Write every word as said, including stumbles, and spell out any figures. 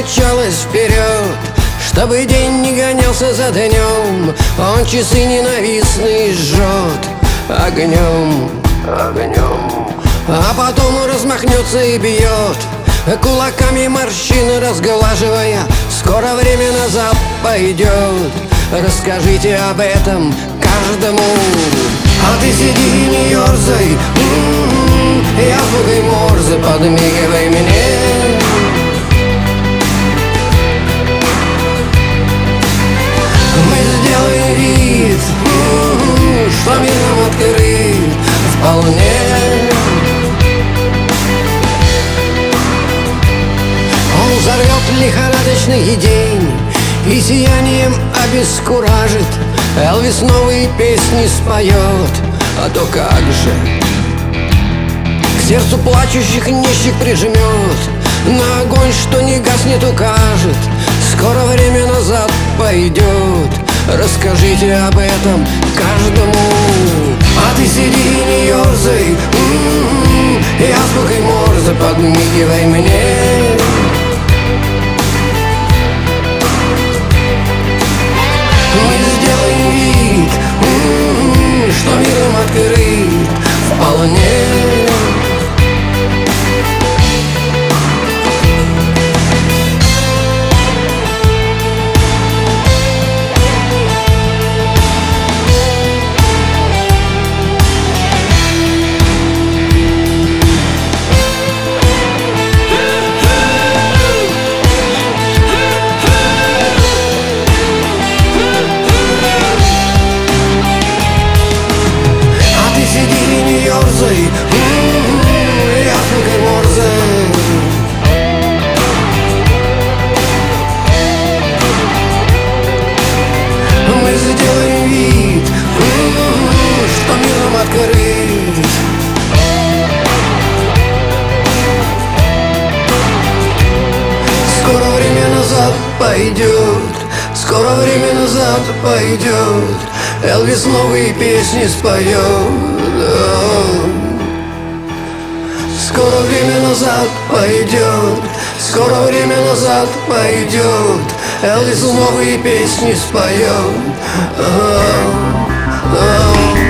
мчалась вперед, чтобы день не гонялся за днем. Он часы ненавистные жжет огнем, огнем. А потом размахнется и бьет кулаками морщины разглаживая. Скоро время назад пойдет, расскажите об этом каждому. А ты сиди, не ерзай, м-м-м, я звукой Морзе, подмигивай мне. Мы сделаем вид, м-м-м, что мир нам открыт вполне. Он взорвет лихорадочный день и сиянием обескуражит. Элвис новые песни споет, а то как же к сердцу плачущих нищих прижмет, на огонь, что не гаснет, укажет. Скоро время назад пойдет, расскажите об этом каждому. А ты сиди, не ерзай, м-м-м, я звукой Морзе, подмигивай мне. Мы сделаем вид, м-м-м, что миром открыт вполне. Скоро время назад пойдет, скоро время назад пойдет, Элвис новые песни споет. Скоро время назад пойдет, скоро время назад пойдет, Элвис новые песни споет.